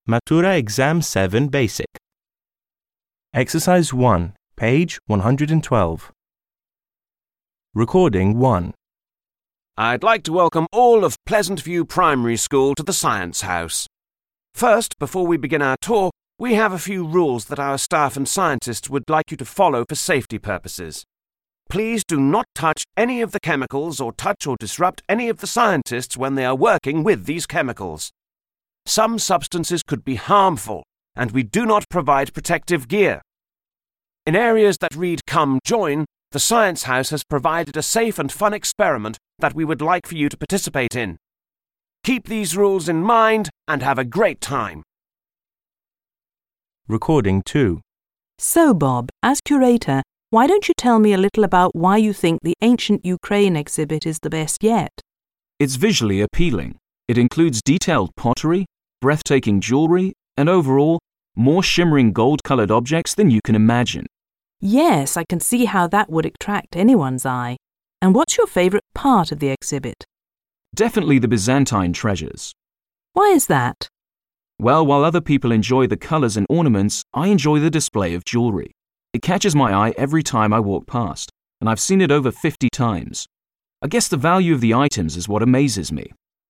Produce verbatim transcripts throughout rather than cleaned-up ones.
Matura Exam seven Basic. Exercise one, page one hundred twelve. Recording one. I'd like to welcome all of Pleasant View Primary School to the Science House. First, before we begin our tour, we have a few rules that our staff and scientists would like you to follow for safety purposes. Please do not touch any of the chemicals or touch or disrupt any of the scientists when they are working with these chemicals. Some substances could be harmful, and we do not provide protective gear. In areas that read Come Join, the Science House has provided a safe and fun experiment that we would like for you to participate in. Keep these rules in mind and have a great time. Recording two. So, Bob, as curator, why don't you tell me a little about why you think the Ancient Ukraine exhibit is the best yet? It's visually appealing. It includes detailed pottery, breathtaking jewelry, and overall, more shimmering gold-coloured objects than you can imagine. Yes, I can see how that would attract anyone's eye. And what's your favourite part of the exhibit? Definitely the Byzantine treasures. Why is that? Well, while other people enjoy the colours and ornaments, I enjoy the display of jewellery. It catches my eye every time I walk past, and I've seen it over fifty times. I guess the value of the items is what amazes me.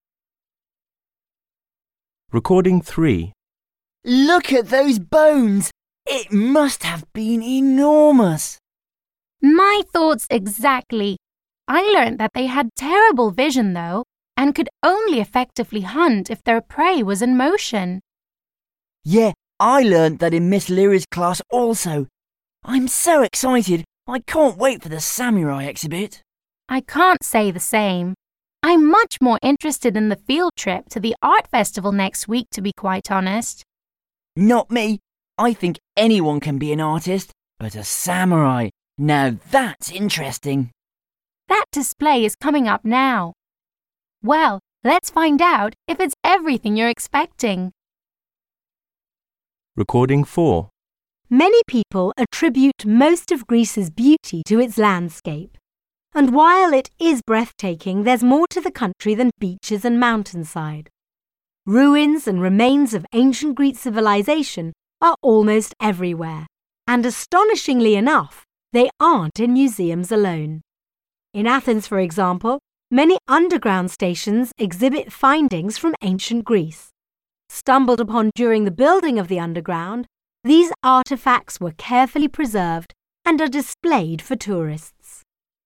Recording three. Look at those bones! It must have been enormous. My thoughts exactly. I learnt that they had terrible vision, though, and could only effectively hunt if their prey was in motion. Yeah, I learnt that in Miss Leary's class also. I'm so excited. I can't wait for the samurai exhibit. I can't say the same. I'm much more interested in the field trip to the art festival next week, to be quite honest. Not me. I think anyone can be an artist, but a samurai, now that's interesting. That display is coming up now. Well, let's find out if it's everything you're expecting. Recording four. Many people attribute most of Greece's beauty to its landscape. And while it is breathtaking, there's more to the country than beaches and mountainside. Ruins and remains of ancient Greek civilization are almost everywhere, and astonishingly enough, they aren't in museums alone. In Athens, for example, many underground stations exhibit findings from ancient Greece. Stumbled upon during the building of the underground, these artifacts were carefully preserved and are displayed for tourists.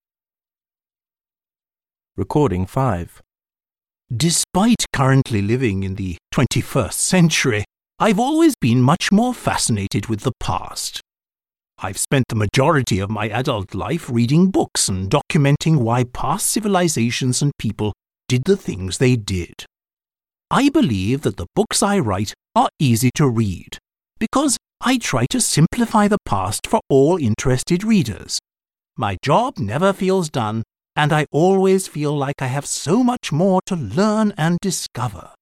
Recording five. Despite currently living in the twenty-first century, I've always been much more fascinated with the past. I've spent the majority of my adult life reading books and documenting why past civilizations and people did the things they did. I believe that the books I write are easy to read, because I try to simplify the past for all interested readers. My job never feels done, and I always feel like I have so much more to learn and discover.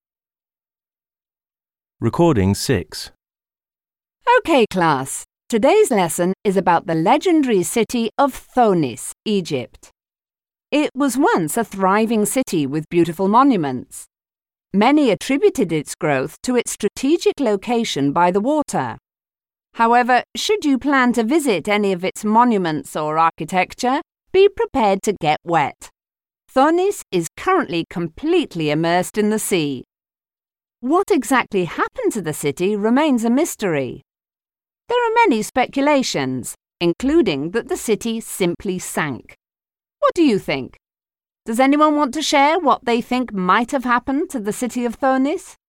Recording six. Okay, class. Today's lesson is about the legendary city of Thonis, Egypt. It was once a thriving city with beautiful monuments. Many attributed its growth to its strategic location by the water. However, should you plan to visit any of its monuments or architecture, be prepared to get wet. Thonis is currently completely immersed in the sea. What exactly happened to the city remains a mystery. There are many speculations, including that the city simply sank. What do you think? Does anyone want to share what they think might have happened to the city of Thonis?